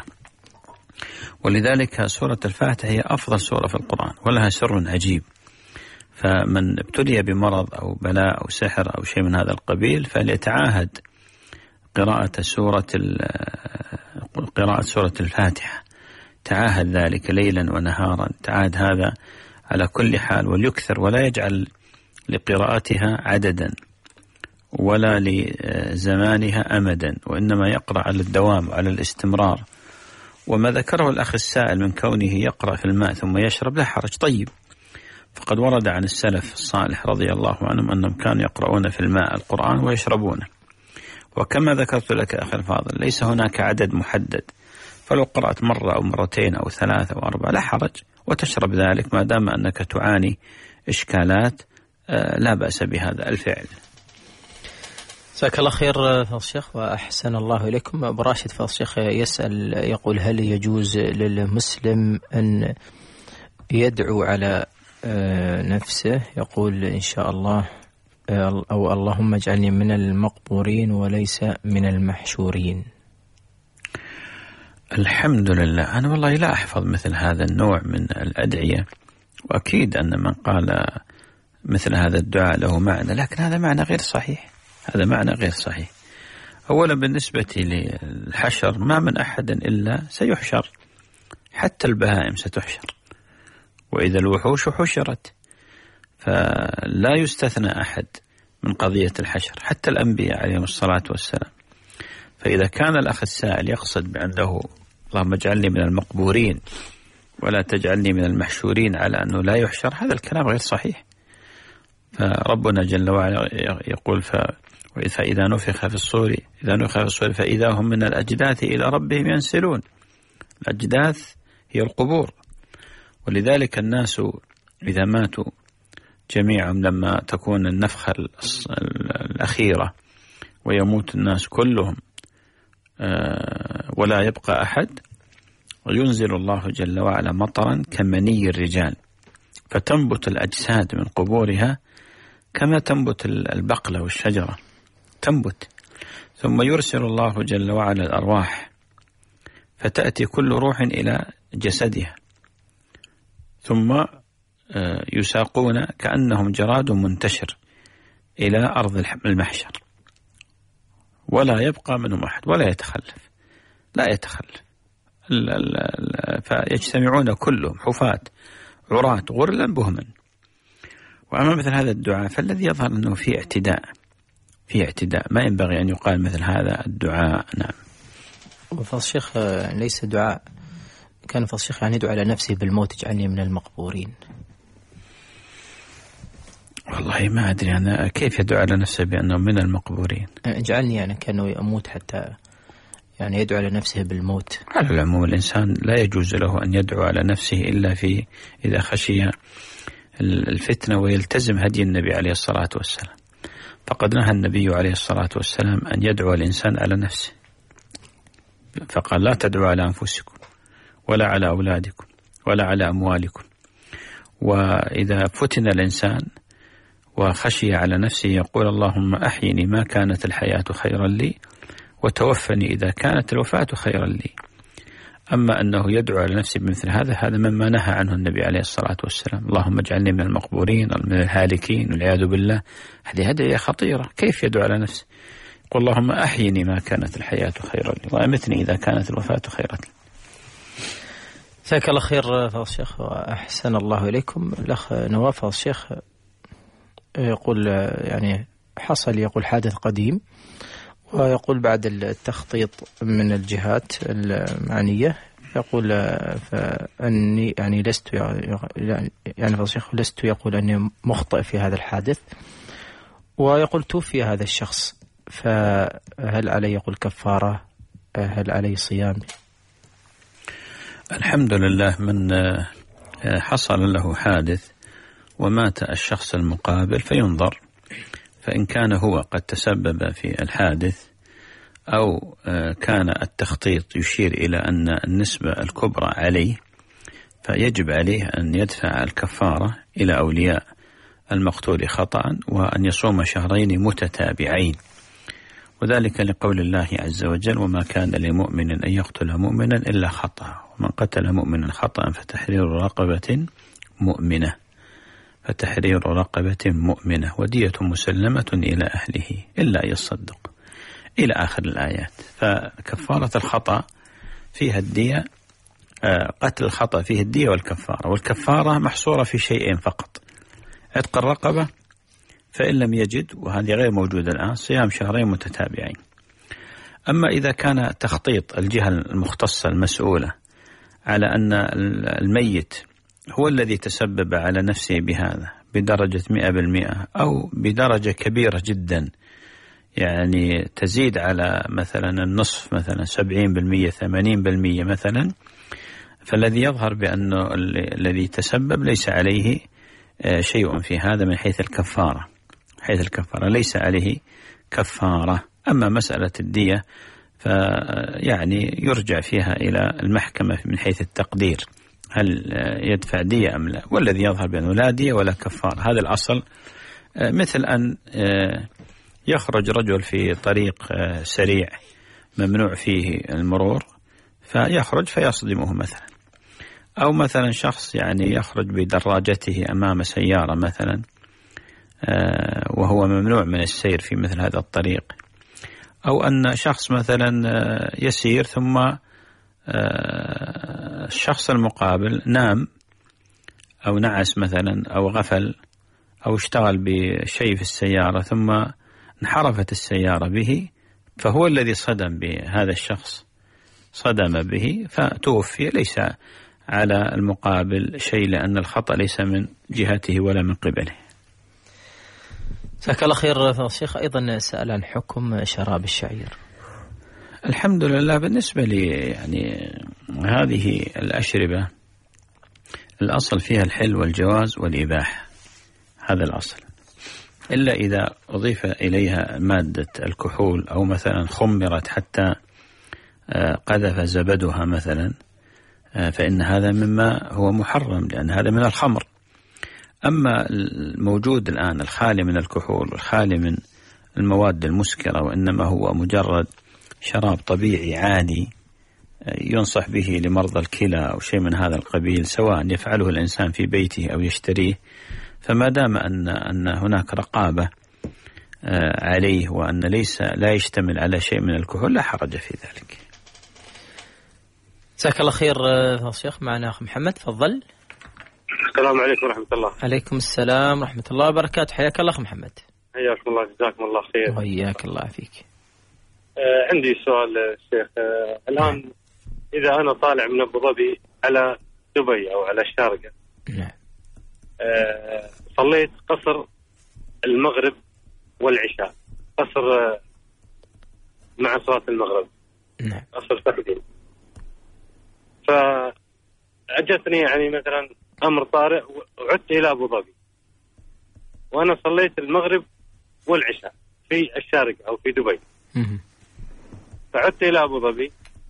ولذلك سورة الفاتحة هي أفضل سورة في القرآن ولها سر عجيب، فمن ابتلي بمرض أو بلاء أو سحر أو شيء من هذا القبيل فليتعاهد قراءة سورة قراءة سورة الفاتحة، تعاهد ذلك ليلا ونهارا، تعاهد هذا على كل حال، وليكثر ولا يجعل لقراءتها عددا ولا لزمانها أمدا، وإنما يقرأ على الدوام وعلى الاستمرار. وما ذكره الأخ السائل من كونه يقرأ في الماء ثم يشرب لا حرج، طيب، فقد ورد عن السلف الصالح رضي الله عنهم أنهم كانوا يقرؤون في الماء القرآن ويشربونه. وكما ذكرت لك أخي الفاضل ليس هناك عدد محدد، فلو قرأت مرة أو مرتين أو ثلاثة أو أربعة لا حرج، وتشرب ذلك ما دام أنك تعاني إشكالات لا بأس بهذا الفعل. جزاك الله خير فضل الشيخ وأحسن الله إليكم. أبو راشد فضل الشيخ يسأل يقول: هل يجوز للمسلم أن يدعو على نفسه؟ يقول إن شاء الله أو اللهم اجعلني من المقبورين وليس من المحشورين. الحمد لله. أنا والله لا أحفظ مثل هذا النوع من الأدعية، وأكيد أن من قال مثل هذا الدعاء له معنى، لكن هذا معنى غير صحيح، هذا معنى غير صحيح. أولا بالنسبة للحشر ما من أحد إلا سيحشر، حتى البهائم ستحشر، وإذا الوحوش حشرت، فلا يستثنى أحد من قضية الحشر، حتى الأنبياء عليهم الصلاة والسلام. فإذا كان الأخ السائل يقصد بأنه اللهم اجعلني من المقبورين ولا تجعلني من المحشورين على أنه لا يحشر، هذا الكلام غير صحيح. فربنا جل وعلا يقول: فإذا نفخ في الصور إذا نفخ في الصور فإذا هم من الأجداث إلى ربهم ينسلون. الأجداث هي القبور، ولذلك الناس إذا ماتوا جميعا لما تكون النفخة الأخيرة ويموت الناس كلهم ولا يبقى أحد، وينزل الله جل وعلا مطرا كمني الرجال، فتنبت الأجساد من قبورها كما تنبت البقلة والشجرة تنبت، ثم يرسل الله جل وعلا الأرواح فتأتي كل روح إلى جسدها، ثم يساقون كأنهم جراد منتشر إلى أرض المحشر، ولا يبقى منهم أحد ولا يتخلف، لا يتخلف، فيجتمعون كلهم حفاة عراة غرلا بهما. وأما مثل هذا الدعاء فالذي يظهر أنه في اعتداء، في اعتداء، ما ينبغي أن يقال مثل هذا الدعاء. نعم. وفضل الشيخ ليس دعاء، كان فضل الشيخ يعني يدعو على نفسه بالموت اجعلني من المقبورين. والله ما أدري أنا كيف يدعو على نفسه بأنه من المقبورين. اجعلني يعني كأنه يموت، حتى يعني يدعو على نفسه بالموت. على العموم الإنسان لا يجوز له أن يدعو على نفسه إلا في إذا خشي الفتنة ويلتزم هدي النبي عليه الصلاة والسلام، فقد نهى النبي عليه الصلاة والسلام أن يدعو الإنسان على نفسه، فقال: لا تدعوا على أنفسكم ولا على أولادكم ولا على أموالكم. وإذا فتن الإنسان وخشي على نفسه يقول: اللهم أحيني ما كانت الحياة خيرا لي وتوفني إذا كانت الوفاة خيرا لي. أما أنه يدعو على نفسه بمثل هذا هذا مما نهى عنه النبي عليه الصلاة والسلام. اللهم اجعلني من المقبورين من الهالكين والعياذ بالله. هذه أدعية خطيرة. كيف يدعو على نفسه؟ يقول اللهم أحيني ما كانت الحياة خيرا لي وأمتني إذا كانت الوفاة خيرا لي. جزاك الله خير فضل الشيخ وأحسن الله إليكم. الأخ نواف فضل الشيخ يقول يعني حصل يقول حادث قديم، ويقول بعد التخطيط من الجهات المعنية يقول فأني يعني لست يعني فصيح لست يقول أني مخطئ في هذا الحادث، ويقول توفي هذا الشخص، فهل علي يقول كفارة؟ هل علي صيام؟ الحمد لله من حصل له حادث ومات الشخص المقابل فينظر، فإن كان هو قد تسبب في الحادث أو كان التخطيط يشير إلى أن النسبة الكبرى عليه، فيجب عليه أن يدفع الكفارة إلى أولياء المقتول خطأ وأن يصوم شهرين متتابعين، وذلك لقول الله عز وجل وما كان لمؤمن أن يقتل مؤمنا إلا خطأ ومن قتل مؤمنا خطأ فتحرير رقبة مؤمنة فتحرير رقبة مؤمنة ودية مسلمة إلى أهله إلا يصدق إلى آخر الآيات. فكفارة الخطأ فيها الدية، قتل الخطأ فيه الدية والكفارة، والكفارة محصورة في شيئين فقط: عتق الرقبة، فإن لم يجد وهذه غير موجودة الآن صيام شهرين متتابعين. أما إذا كان تخطيط الجهة المختصة المسؤولة على أن الميت هو الذي تسبب على نفسه بهذا بدرجة مئة بالمئة أو بدرجة كبيرة جدا، يعني تزيد على مثلا النصف، مثلا سبعين بالمئة ثمانين بالمئة مثلا، فالذي يظهر بأنه الذي تسبب ليس عليه شيء في هذا من حيث الكفارة، حيث الكفارة ليس عليه كفارة. أما مسألة الدية فيعني يرجع فيها إلى المحكمة من حيث التقدير، هل يدفع دية أم لا، والذي يظهر بأنه لا دية ولا كفارة. هذا الأصل، مثل أن يخرج رجل في طريق سريع ممنوع فيه المرور فيخرج فيصدمه مثلا، أو مثلا شخص يعني يخرج بدراجته أمام سيارة مثلا وهو ممنوع من السير في مثل هذا الطريق، أو أن شخص مثلا يسير ثم الشخص المقابل نام أو نعس مثلا أو غفل أو اشتغل بشيء في السيارة ثم انحرفت السيارة به، فهو الذي صدم بهذا الشخص، صدم به فتوفي، ليس على المقابل شيء لأن الخطأ ليس من جهته ولا من قبله. جزاك الله خير فضيلة الشيخ. أيضا سأل عن حكم شراب الشعير. الحمد لله، بالنسبة لي يعني هذه الأشربة الأصل فيها الحل والجواز والإباحة، هذا الأصل، إلا إذا أضيف إليها مادة الكحول أو مثلا خمرت حتى قذف زبدها مثلا، فإن هذا مما هو محرم لأن هذا من الخمر. أما الموجود الآن الخالي من الكحول والخالي من المواد المسكرة وإنما هو مجرد شراب طبيعي عادي ينصح به لمرضى الكلى أو شيء من هذا القبيل، سواء يفعله الإنسان في بيته أو يشتريه، فما دام أن أن هناك رقابة عليه وأن ليس لا يشتمل على شيء من الكحول لا حرج في ذلك. جزاك الله خير شيخ. معنا أخ محمد، تفضل. السلام عليكم ورحمة الله. عليكم السلام ورحمة الله وبركاته. حياك الله أخ محمد. حياكم الله، جزاكم الله خير. وإياك الله فيك. آه عندي سؤال شيخ. آه الآن إذا أنا طالع من أبو ظبي على دبي أو على الشارقة، نعم، آه صليت قصر المغرب والعشاء، قصر آه مع صلاة المغرب، نعم، قصر تقديم، فأجتني يعني مثلا أمر طارئ وعدت إلى أبو ظبي وأنا صليت المغرب والعشاء في الشارقة أو في دبي، فعدت إلى أبو ظبي،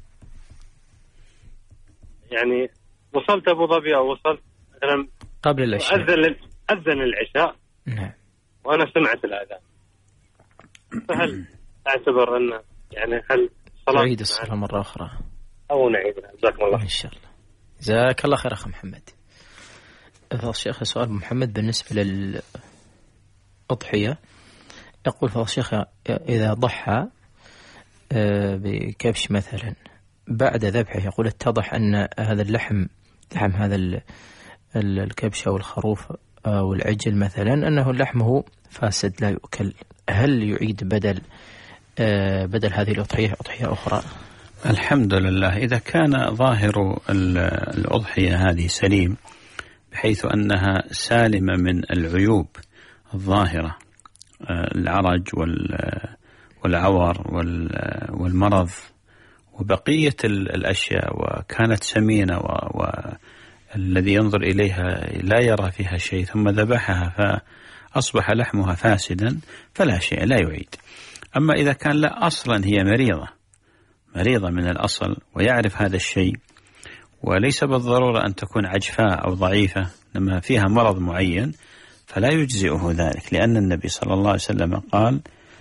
يعني وصلت أبو ظبي أو وصلت مثلا قبل العشاء، أذن أذن العشاء، نعم، وأنا سمعت الأذان، فهل أعتبر أن يعني هل تعيد الصلاة مرة أخرى؟ أو نعيدها. جزاكم الله إن شاء الله. جزاك الله خير أخ محمد. فضل الشيخ سؤال محمد بالنسبة للأضحية، يقول فضل الشيخ إذا ضحى بكبش مثلا بعد ذبحه، يقول اتضح أن هذا اللحم لحم هذا الكبش أو الخروف أو العجل مثلا أنه لحمه فاسد لا يؤكل، هل يعيد بدل بدل هذه الأضحية أضحية أخرى؟ الحمد لله، إذا كان ظاهر الأضحية هذه سليم بحيث أنها سالمة من العيوب الظاهرة، العرج والعور والمرض وبقية الأشياء، وكانت سمينة والذي ينظر إليها لا يرى فيها شيء ثم ذبحها فأصبح لحمها فاسدا فلا شيء، لا يعيد. أما إذا كان لا أصلا هي مريضة مريضة من الأصل ويعرف هذا الشيء، وليس بالضرورة أن تكون عجفاء أو ضعيفة، لما فيها مرض معين فلا يجزئه ذلك، لأن النبي صلى الله عليه وسلم قال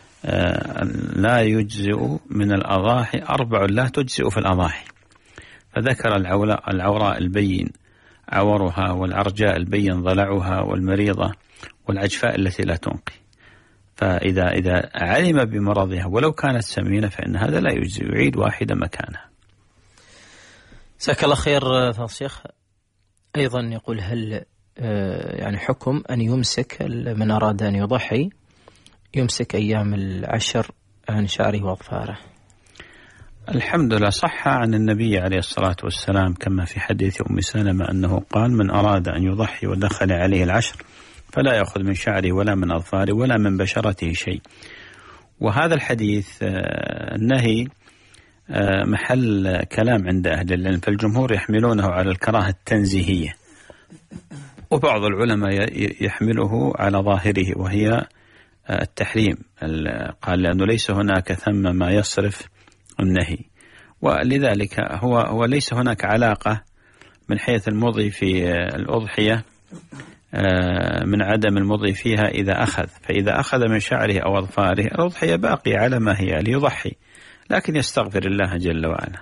لا يجزئ من الأضاحي أربع لا تجزئ في الأضاحي، فذكر العوراء البين عورها، والعرجاء البين ضلعها، والمريضة والعجفاء التي لا تنقي. فإذا إذا علم بمرضها ولو كانت سمينة فإن هذا لا يجزئ، يعيد واحدة مكانها. جزاك الله خير فضل الشيخ. أيضا يقول هل يعني حكم أن يمسك من أراد أن يضحي يمسك أيام العشر عن شعره وأظفاره؟ الحمد لله، صح عن النبي عليه الصلاة والسلام كما في حديث أم سلمة أنه قال من أراد أن يضحي ودخل عليه العشر فلا يأخذ من شعره ولا من أظفاره ولا من بشرته شيء. وهذا الحديث النهي محل كلام عند أهل العلم، فالجمهور يحملونه على الكراهة التنزيهية، وبعض العلماء يحمله على ظاهره وهي التحريم، قال لأنه ليس هناك ثم ما يصرف النهي، ولذلك هو هو ليس هناك علاقة من حيث المضي في الأضحية من عدم المضي فيها إذا أخذ، فإذا أخذ من شعره أو أظفاره الأضحية باقية على ما هي ليضحي، لكن يستغفر الله جل وعلا.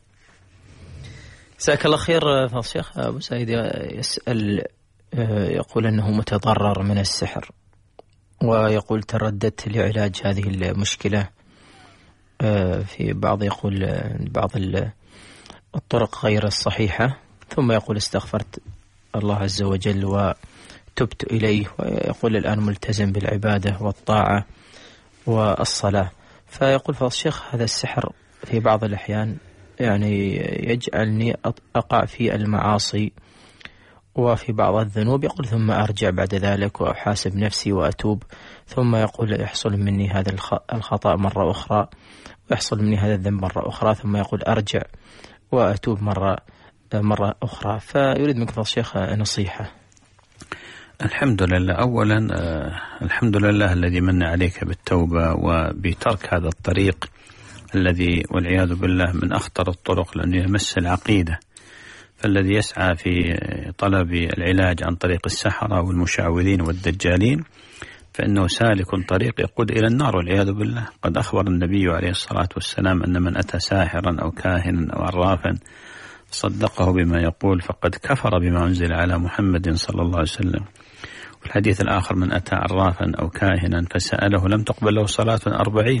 جزاك الله خير فضل الشيخ. أبو سعيد يسأل يقول أنه متضرر من السحر، ويقول ترددت لعلاج هذه المشكلة في بعض يقول بعض الطرق غير الصحيحة، ثم يقول استغفرت الله عز وجل وتبت إليه، ويقول الآن ملتزم بالعبادة والطاعة والصلاة. فيقول فضل الشيخ هذا السحر في بعض الأحيان يعني يجعلني أقع في المعاصي وفي بعض الذنوب، يقول ثم أرجع بعد ذلك وأحاسب نفسي وأتوب، ثم يقول يحصل مني هذا الخطأ مرة أخرى ويحصل مني هذا الذنب مرة أخرى، ثم يقول أرجع وأتوب مرة مرة أخرى. فيريد منك فضل الشيخ نصيحة. الحمد لله، أولا الحمد لله الذي من عليك بالتوبة وبترك هذا الطريق الذي والعياذ بالله من أخطر الطرق، لأنه يمس العقيدة. فالذي يسعى في طلب العلاج عن طريق السحرة والمشعوذين والدجالين فإنه سالك طريق يقود إلى النار والعياذ بالله. قد أخبر النبي عليه الصلاة والسلام أن من أتى ساحرا أو كاهنا أو عرافا صدقه بما يقول فقد كفر بما أنزل على محمد صلى الله عليه وسلم. والحديث الآخر من أتى عرافا أو كاهنا فسأله لم تقبل له صلاة أربعين.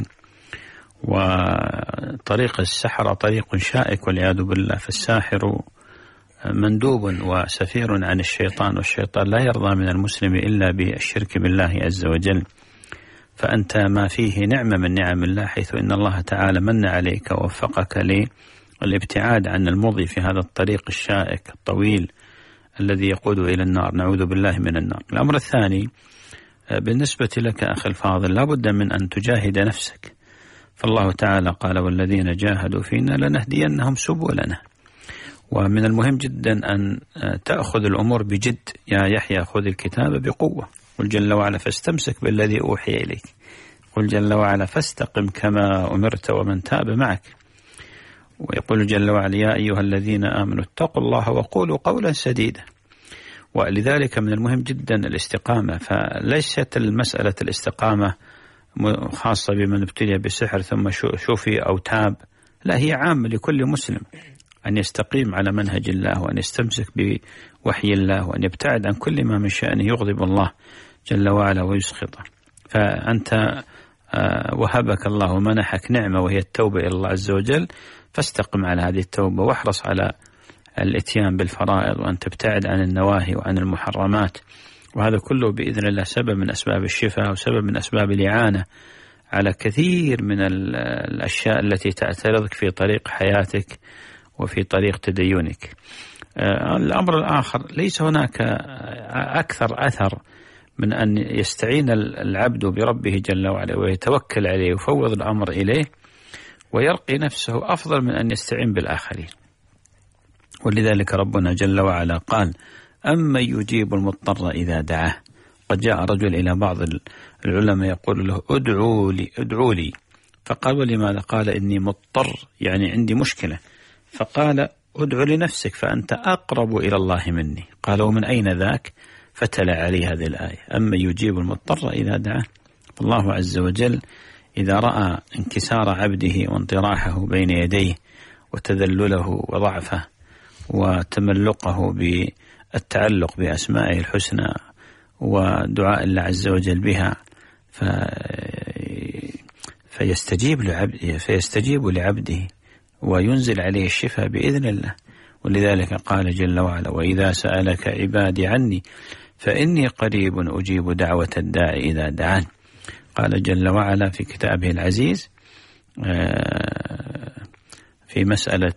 وطريق السحرة طريق شائك والعياذ بالله، فالساحر مندوب وسفير عن الشيطان، والشيطان لا يرضى من المسلم إلا بالشرك بالله عز وجل. فأنت ما فيه نعمة من نعم الله، حيث إن الله تعالى من عليك ووفقك للابتعاد عن المضي في هذا الطريق الشائك الطويل الذي يقود إلى النار، نعوذ بالله من النار. الأمر الثاني بالنسبة لك أخي الفاضل، لا بد من أن تجاهد نفسك، فالله تعالى قال والذين جاهدوا فينا لنهدينهم سبلنا. ومن المهم جدا أن تأخذ الأمور بجد. يا يحيى خذ الكتاب بقوة، قل جل وعلا فاستمسك بالذي أوحي إليك، قل جل وعلا فاستقم كما أمرت ومن تاب معك. ويقول جل وعلا يا أيها الذين آمنوا اتقوا الله وقولوا قولا سديدا. ولذلك من المهم جدا الاستقامة، فليست المسألة الاستقامة خاصة بمن ابتلي بسحر ثم شوفي أو تاب، لا، هي عامة لكل مسلم أن يستقيم على منهج الله، وأن يستمسك بوحي الله، وأن يبتعد عن كل ما من شأنه يغضب الله جل وعلا ويسخطه. فأنت وهبك الله ومنحك نعمة وهي التوبة إلى الله عز وجل، فاستقم على هذه التوبة، واحرص على الاتيان بالفرائض، وأن تبتعد عن النواهي وعن المحرمات. وهذا كله بإذن الله سبب من أسباب الشفاء، وسبب من أسباب الإعانة على كثير من الأشياء التي تعترضك في طريق حياتك وفي طريق تدينك. الأمر الآخر، ليس هناك أكثر أثر من أن يستعين العبد بربه جل وعلا ويتوكل عليه ويفوض الأمر إليه ويرقي نفسه، أفضل من أن يستعين بالآخرين. ولذلك ربنا جل وعلا قال: أما يجيب المضطر إذا دعاه. قد جاء رجل إلى بعض العلماء يقول له: ادعوا لي ادعوا لي، فقال: ولماذا؟ قال: إني مضطر، يعني عندي مشكلة. فقال: ادعو لنفسك فأنت أقرب إلى الله مني. قال: ومن أين ذاك؟ فتلا عليه هذه الآية: أما يجيب المضطر إذا دعاه. فالله عز وجل إذا رأى انكسار عبده وانطراحه بين يديه وتذلله وضعفه وتملقه بالتعلق بأسمائه الحسنى ودعاء الله عز وجل بها، ف... فيستجيب لعبده فيستجيب لعبده وينزل عليه الشفاء بإذن الله. ولذلك قال جل وعلا: وإذا سألك عبادي عني فإني قريب أجيب دعوة الداعي إذا دعان. قال جل وعلا في كتابه العزيز في مسألة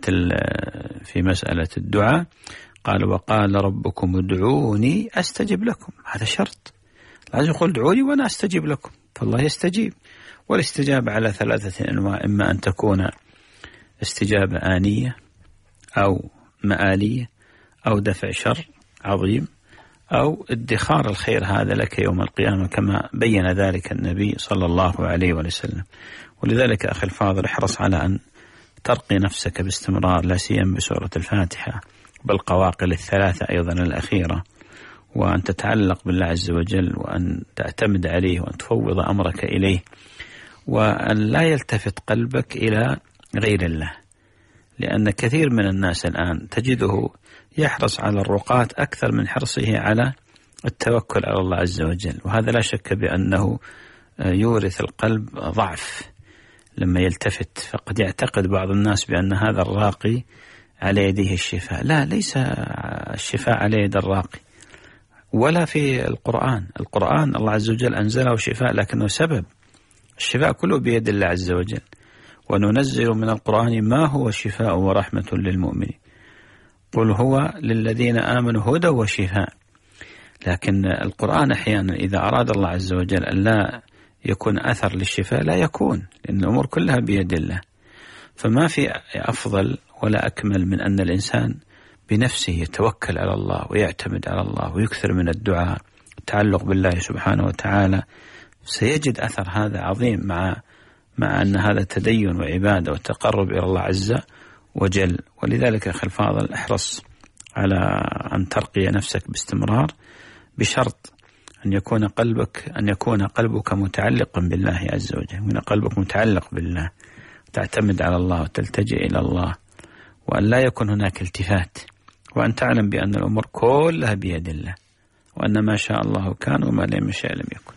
في مسألة الدعاء، قال: وقال ربكم ادعوني أستجب لكم. هذا شرط، لازم يقول ادعوني وأنا أستجيب لكم، فالله يستجيب. والاستجابة على ثلاثة أنواع: إما أن تكون استجابة آنية أو مآلية أو دفع شر عظيم أو ادخار الخير هذا لك يوم القيامة، كما بين ذلك النبي صلى الله عليه وسلم. ولذلك أخي الفاضل، احرص على أن ترقي نفسك باستمرار، لا سيما بسورة الفاتحة، بالقواقل الثلاثة أيضا الأخيرة، وأن تتعلق بالله عز وجل، وأن تعتمد عليه، وأن تفوض أمرك إليه، وأن لا يلتفت قلبك إلى غير الله. لأن كثير من الناس الآن تجده يحرص على الرقات أكثر من حرصه على التوكل على الله عز وجل، وهذا لا شك بأنه يورث القلب ضعف لما يلتفت. فقد يعتقد بعض الناس بأن هذا الراقي على يده الشفاء. لا، ليس الشفاء على يد الراقي، ولا في القرآن. القرآن الله عز وجل أنزله شفاء، لكنه سبب. الشفاء كله بيد الله عز وجل. وننزل من القرآن ما هو شفاء ورحمة للمؤمنين، قل هو للذين آمنوا هدى وشفاء. لكن القرآن أحيانا إذا أراد الله عز وجل أن لا يكون أثر للشفاء لا يكون، لأن الأمور كلها بيد الله. فما في أفضل ولا أكمل من أن الإنسان بنفسه يتوكل على الله ويعتمد على الله ويكثر من الدعاء، التعلق بالله سبحانه وتعالى. سيجد أثر هذا عظيم، مع مع أن هذا تدين وعبادة وتقرب إلى الله عز وجل. ولذلك أخي الفاضل، احرص على أن ترقي نفسك باستمرار، بشرط أن يكون قلبك أن يكون قلبك متعلقا بالله عز وجل، من قلبك متعلق بالله، تعتمد على الله وتلتجئ إلى الله، وأن لا يكون هناك التفات، وأن تعلم بأن الأمور كلها بيد الله، وأن ما شاء الله كان وما لم يشاء لم يكن.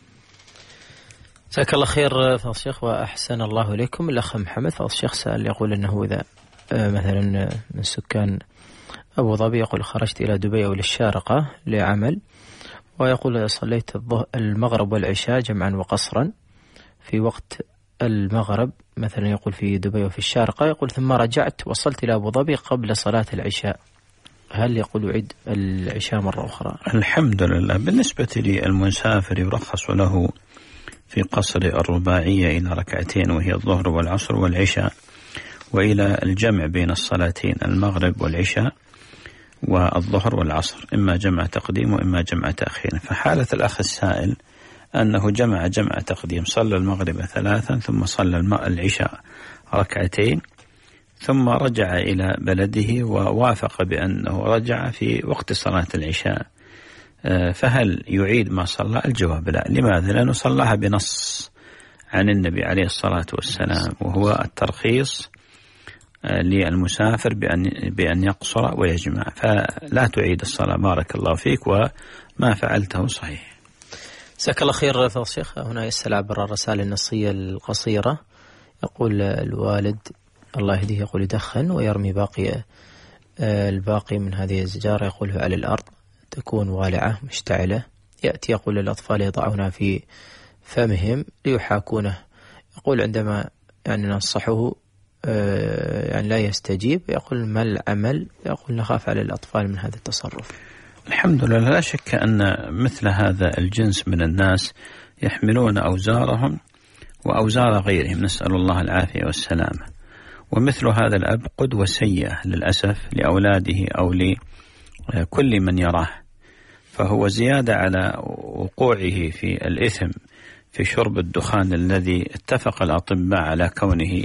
جزاك الله خير فضل الشيخ وأحسن الله إليكم. الأخ محمد فضل الشيخ سأل يقول أنه إذا مثلا من سكان أبو ظبي يقول خرجت إلى دبي أو للشارقة لعمل، ويقول صليت المغرب والعشاء جمعا وقصرا في وقت المغرب مثلا، يقول في دبي وفي الشارقة، يقول ثم رجعت وصلت إلى أبو ظبي قبل صلاة العشاء، هل يقول يعيد العشاء مرة أخرى؟ الحمد لله. بالنسبة للمسافر يرخص له في قصر الرباعية إلى ركعتين وهي الظهر والعصر والعشاء، وإلى الجمع بين الصلاتين المغرب والعشاء والظهر والعصر، إما جمع تقديم وإما جمع تأخير. فحالة الأخ السائل أنه جمع جمع تقديم، صلى المغرب ثلاثا ثم صلى العشاء ركعتين ثم رجع إلى بلده ووافق بأنه رجع في وقت صلاة العشاء، فهل يعيد ما صلى؟ الجواب لا. لماذا؟ لأنه صلاها بنص عن النبي عليه الصلاة والسلام، وهو الترخيص للمسافر بأن بأن يقصر ويجمع، فلا تعيد الصلاة. بارك الله فيك، وما فعلته صحيح. جزاك الله خير فضل الشيخ. هنا يسأل عبر الرسائل النصية القصيرة، يقول الوالد الله يهديه يقول يدخن ويرمي باقي الباقي من هذه الزجارة يقول على الأرض تكون والعة مشتعلة، يأتي يقول للأطفال يضعونها في فمهم ليحاكونه، يقول عندما يعني ننصحه يعني لا يستجيب، يقول ما العمل؟ يقول نخاف على الأطفال من هذا التصرف. الحمد لله، لا شك أن مثل هذا الجنس من الناس يحملون أوزارهم وأوزار غيرهم، نسأل الله العافية والسلامة. ومثل هذا الأب قدوة سيئة للأسف لأولاده أو لكل من يراه، فهو زيادة على وقوعه في الإثم في شرب الدخان الذي اتفق الأطباء على كونه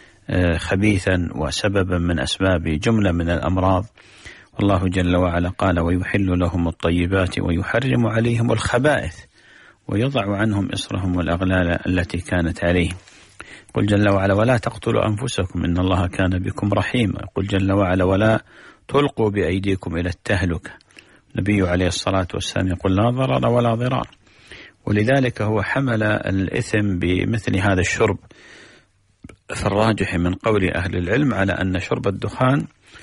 خبيثا وسببا من أسباب جملة من الأمراض. والله جل وعلا قال ويحل لهم الطيبات ويحرم عليهم الخبائث ويضع عنهم إصرهم والأغلال التي كانت عليهم. قل جل وعلا ولا تقتلوا أنفسكم إن الله كان بكم رحيما. قل جل وعلا ولا تلقوا بأيديكم إلى التهلكة. النبي عليه الصلاة والسلام يقول لا ضرر ولا ضرار، ولذلك هو حمل الإثم بمثل هذا الشرب. فالراجح من قول أهل العلم على أن شرب الدخان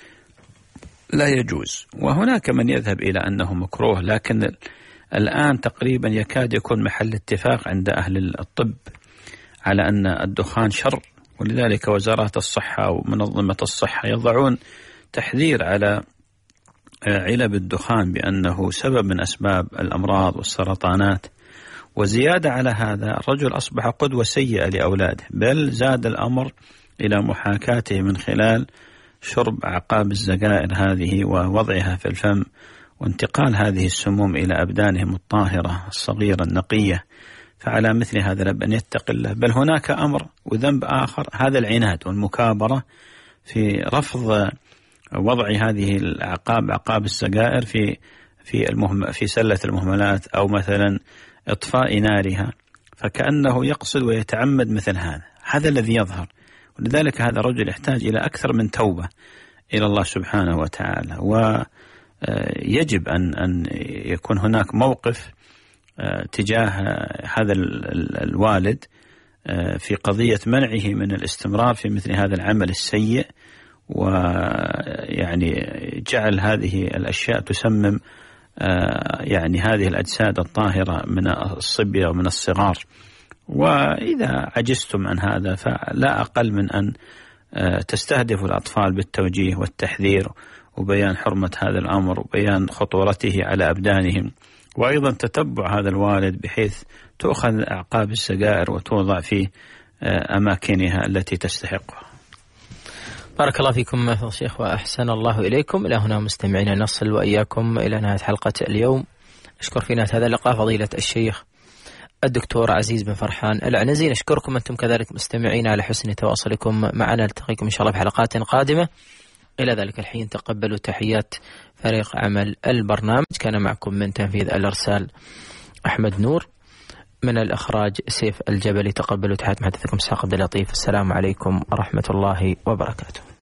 لا يجوز، وهناك من يذهب إلى أنه مكروه، لكن الآن تقريبا يكاد يكون محل اتفاق عند أهل الطب على أن الدخان شر، ولذلك وزارات الصحة ومنظمة الصحة يضعون تحذير على علب الدخان بأنه سبب من أسباب الأمراض والسرطانات. وزيادة على هذا الرجل أصبح قدوة سيئة لأولاده، بل زاد الأمر إلى محاكاته من خلال شرب أعقاب الزجائر هذه ووضعها في الفم وانتقال هذه السموم إلى أبدانهم الطاهرة الصغيرة النقية. فعلى مثل هذا لابد أن يتقي الله. بل هناك أمر وذنب آخر، هذا العناد والمكابرة في رفض وضع هذه الأعقاب أعقاب السجائر في في المهم في سلة المهملات أو مثلا إطفاء نارها، فكأنه يقصد ويتعمد مثل هذا. هذا الذي يظهر، ولذلك هذا الرجل يحتاج إلى أكثر من توبة إلى الله سبحانه وتعالى. ويجب أن أن يكون هناك موقف تجاه هذا الوالد في قضية منعه من الاستمرار في مثل هذا العمل السيء، ويعني جعل هذه الأشياء تسمم يعني هذه الأجساد الطاهرة من الصبية ومن الصغار. وإذا عجزتم عن هذا فلا أقل من أن تستهدفوا الأطفال بالتوجيه والتحذير وبيان حرمة هذا الأمر وبيان خطورته على أبدانهم، وأيضا تتبع هذا الوالد بحيث تؤخذ أعقاب السجائر وتوضع في أماكنها التي تستحقها. بارك الله فيكم فضيلة الشيخ وأحسن الله إليكم. إلى هنا مستمعينا نصل وإياكم إلى نهاية حلقة اليوم. أشكر في نهاية هذا اللقاء فضيلة الشيخ الدكتور عزيز بن فرحان العنزي. نشكركم أنتم كذلك مستمعين على حسن تواصلكم معنا. نلتقيكم إن شاء الله في حلقات قادمة. إلى ذلك الحين تقبلوا تحيات فريق عمل البرنامج. كان معكم من تنفيذ الإرسال أحمد نور، من الإخراج سيف الجبلي. تقبلوا تحيات محدثكم ساق عبد اللطيف. السلام عليكم ورحمة الله وبركاته.